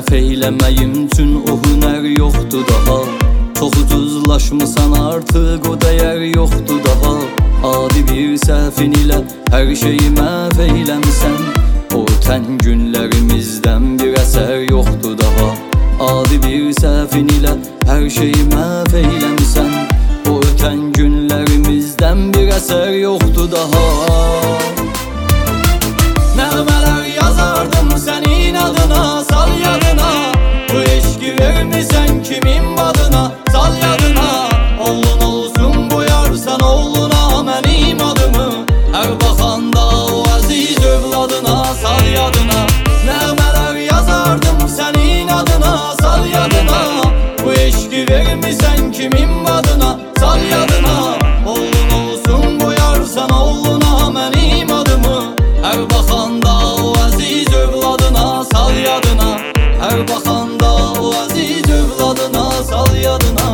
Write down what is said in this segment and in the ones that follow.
səhv eyləməyim üçün o hünər yoxdur daha. Çox ucuzlaşmısan artıq, o dəyər yoxdur daha. Adi bir səhvin ilə hər şeyi məhv eyləmsən. O tən günlərimizdən bir əsər yoxdur daha. Adi bir səhvin ilə hər şeyi məhv eyləmsən. O tən günlərimizdən bir əsər yoxdur daha. Nəğmələr yazardım sənin adına, sal yadına. Bu eşqi vermisən kimin adına, sal yadına. Oğlun olsun qoyarsan oğluna mənim adımı. Hər baxanda o əziz övladına, sal yadına. Nəğmələr yazardım sənin adına, sal yadına. Bu eşqi vermisən kimin adına, sal yadına. Oğlun olsun qoyarsan oğluna mənim adımı. Hər baxanda o əziz övladına, sal yadına. Hər baxanda o əziz övladına, sal yadına.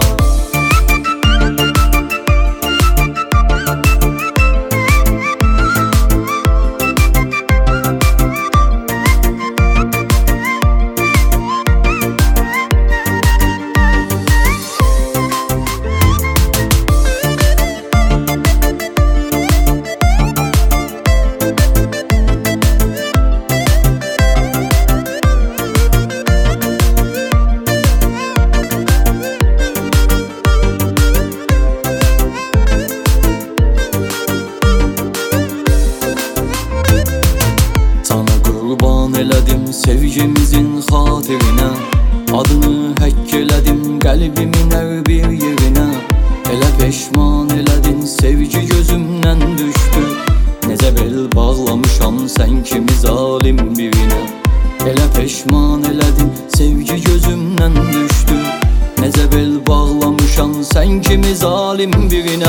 Elədim sevgimizin xatirinə. Adını həkk elədim qəlbimin hər bir yerinə. Elə peşman elədin sevgi gözümdən düşdü. Necə bel bağlamışam sən kimi zalim birinə. Elə peşman elədin sevgi gözümdən düşdü. Necə bel bağlamışam sən kimi zalim birinə.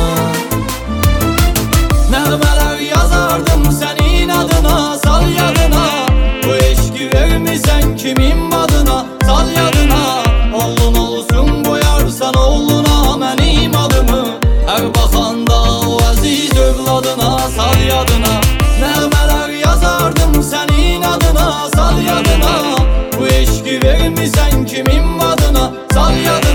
Nəğmələr yazardım sənin adına, sal yadına. Bu eşqi vermisən kimin adına, sal yadına. Oğlun olsun qoyarsan oğluna mənim adımı. Hər baxanda o əziz övladına, sal yadına. Nəğmələr yazardım sənin adına, sal yadına. Bu eşqi vermisən kimin adına, sal yadına.